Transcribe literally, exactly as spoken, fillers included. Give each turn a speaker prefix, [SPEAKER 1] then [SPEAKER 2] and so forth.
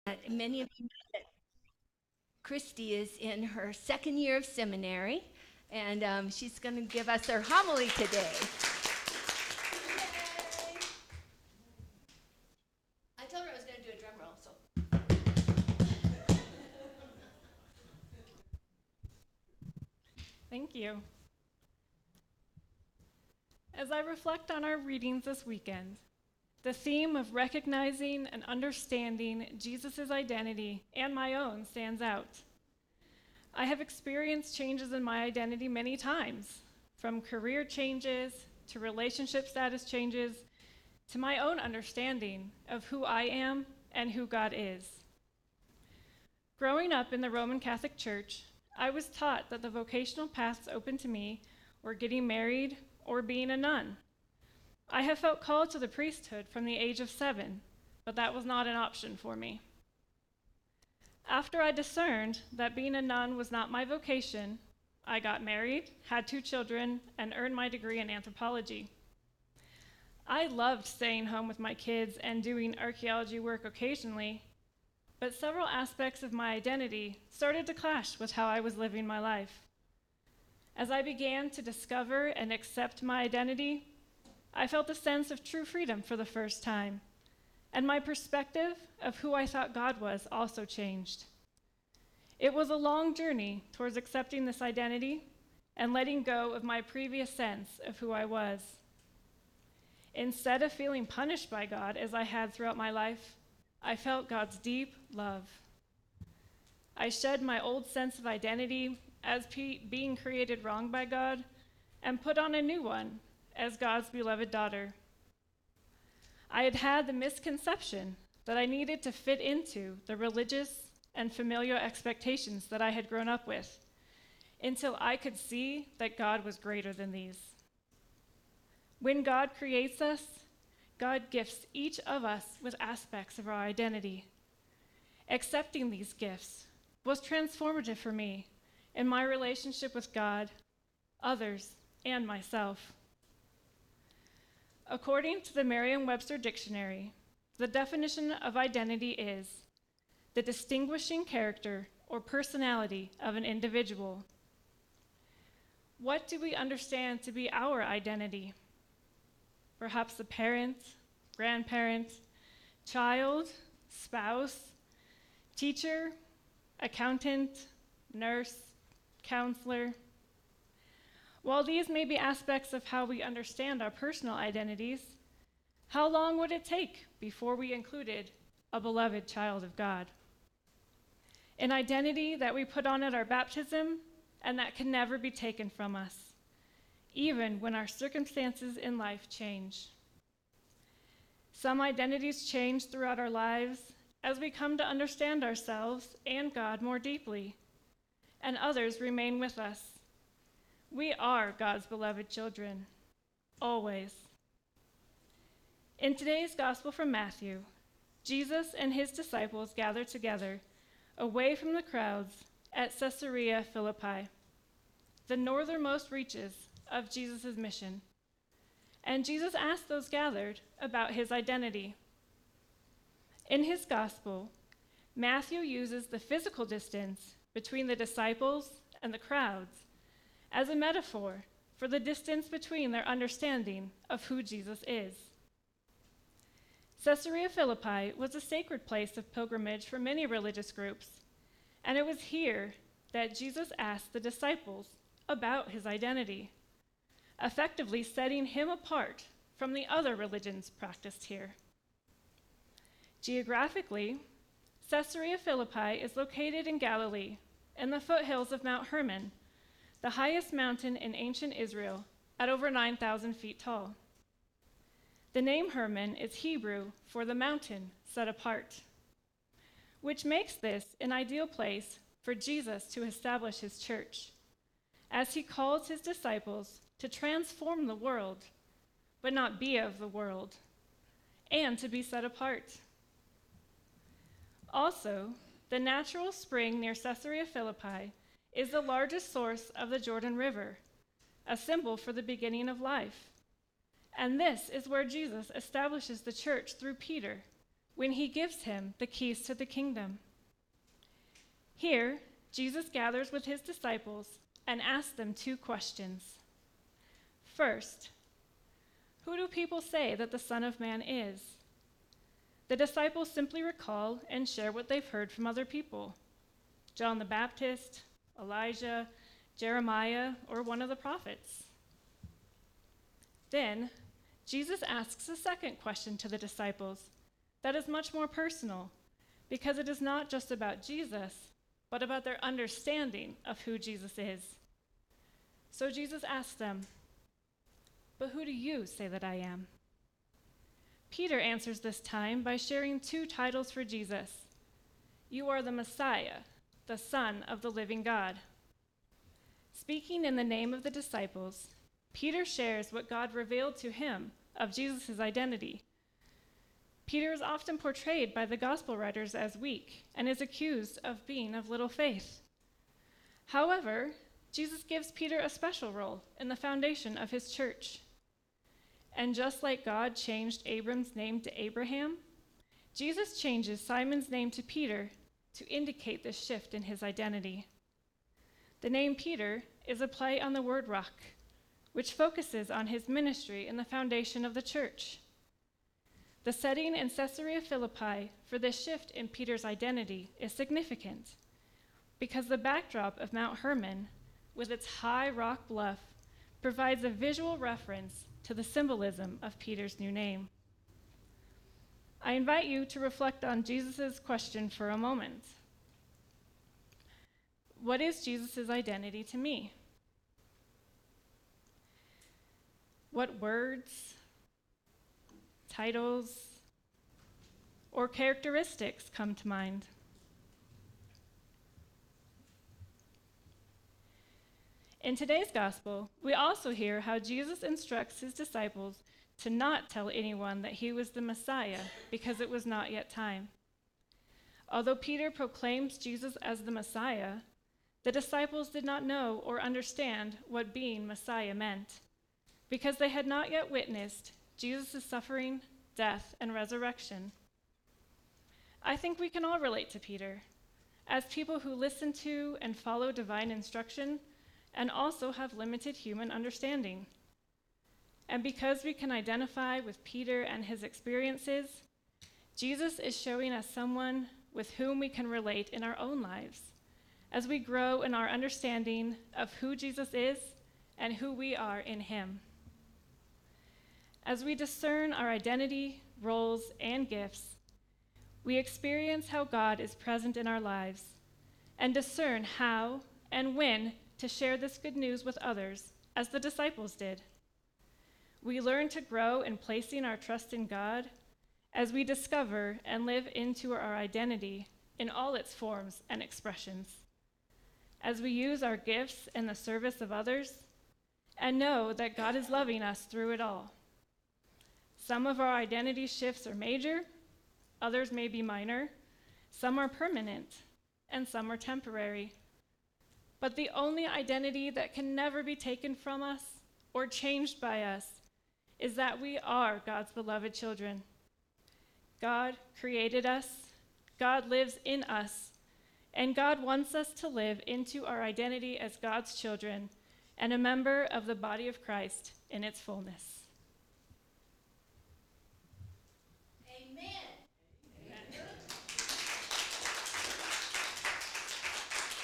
[SPEAKER 1] Uh, Many of you know that Christy is in her second year of seminary, and um, she's going to give us her homily today. I told her I was going to do a drum roll, so.
[SPEAKER 2] Thank you. As I reflect on our readings this weekend, the theme of recognizing and understanding Jesus' identity and my own stands out. I have experienced changes in my identity many times, from career changes to relationship status changes to my own understanding of who I am and who God is. Growing up in the Roman Catholic Church, I was taught that the vocational paths open to me were getting married or being a nun. I have felt called to the priesthood from the age of seven, but that was not an option for me. After I discerned that being a nun was not my vocation, I got married, had two children, and earned my degree in anthropology. I loved staying home with my kids and doing archaeology work occasionally, but several aspects of my identity started to clash with how I was living my life. As I began to discover and accept my identity, I felt a sense of true freedom for the first time, and my perspective of who I thought God was also changed. It was a long journey towards accepting this identity and letting go of my previous sense of who I was. Instead of feeling punished by God as I had throughout my life, I felt God's deep love. I shed my old sense of identity as pe- being created wrong by God and put on a new one as God's beloved daughter. I had had the misconception that I needed to fit into the religious and familial expectations that I had grown up with until I could see that God was greater than these. When God creates us, God gifts each of us with aspects of our identity. Accepting these gifts was transformative for me in my relationship with God, others, and myself. According to the Merriam-Webster Dictionary, the definition of identity is the distinguishing character or personality of an individual. What do we understand to be our identity? Perhaps a parent, grandparent, child, spouse, teacher, accountant, nurse, counselor. While these may be aspects of how we understand our personal identities, how long would it take before we included a beloved child of God? An identity that we put on at our baptism and that can never be taken from us, even when our circumstances in life change. Some identities change throughout our lives as we come to understand ourselves and God more deeply, and others remain with us. We are God's beloved children, always. In today's Gospel from Matthew, Jesus and his disciples gathered together away from the crowds at Caesarea Philippi, the northernmost reaches of Jesus' mission. And Jesus asked those gathered about his identity. In his Gospel, Matthew uses the physical distance between the disciples and the crowds as a metaphor for the distance between their understanding of who Jesus is. Caesarea Philippi was a sacred place of pilgrimage for many religious groups, and it was here that Jesus asked the disciples about his identity, effectively setting him apart from the other religions practiced here. Geographically, Caesarea Philippi is located in Galilee, in the foothills of Mount Hermon, the highest mountain in ancient Israel, at over nine thousand feet tall. The name Hermon is Hebrew for the mountain set apart, which makes this an ideal place for Jesus to establish his church, as he calls his disciples to transform the world, but not be of the world, and to be set apart. Also, the natural spring near Caesarea Philippi is the largest source of the Jordan River, a symbol for the beginning of life. And this is where Jesus establishes the church through Peter, when he gives him the keys to the kingdom. Here, Jesus gathers with his disciples and asks them two questions. First, who do people say that the Son of Man is? The disciples simply recall and share what they've heard from other people: John the Baptist, Elijah, Jeremiah, or one of the prophets. Then, Jesus asks a second question to the disciples that is much more personal, because it is not just about Jesus, but about their understanding of who Jesus is. So Jesus asks them, "But who do you say that I am?" Peter answers this time by sharing two titles for Jesus. "You are the Messiah, the Son of the living God." Speaking in the name of the disciples, Peter shares what God revealed to him of Jesus' identity. Peter is often portrayed by the gospel writers as weak and is accused of being of little faith. However, Jesus gives Peter a special role in the foundation of his church. And just like God changed Abram's name to Abraham, Jesus changes Simon's name to Peter to indicate this shift in his identity. The name Peter is a play on the word rock, which focuses on his ministry in the foundation of the church. The setting in Caesarea Philippi for this shift in Peter's identity is significant because the backdrop of Mount Hermon, with its high rock bluff, provides a visual reference to the symbolism of Peter's new name. I invite you to reflect on Jesus' question for a moment. What is Jesus' identity to me? What words, titles, or characteristics come to mind? In today's gospel, we also hear how Jesus instructs his disciples to not tell anyone that he was the Messiah because it was not yet time. Although Peter proclaims Jesus as the Messiah, the disciples did not know or understand what being Messiah meant because they had not yet witnessed Jesus' suffering, death, and resurrection. I think we can all relate to Peter as people who listen to and follow divine instruction and also have limited human understanding. And because we can identify with Peter and his experiences, Jesus is showing us someone with whom we can relate in our own lives as we grow in our understanding of who Jesus is and who we are in him. As we discern our identity, roles, and gifts, we experience how God is present in our lives and discern how and when to share this good news with others, as the disciples did. We learn to grow in placing our trust in God as we discover and live into our identity in all its forms and expressions, as we use our gifts in the service of others and know that God is loving us through it all. Some of our identity shifts are major, others may be minor, some are permanent, and some are temporary. But the only identity that can never be taken from us or changed by us is that we are God's beloved children. God created us, God lives in us, and God wants us to live into our identity as God's children and a member of the body of Christ in its fullness.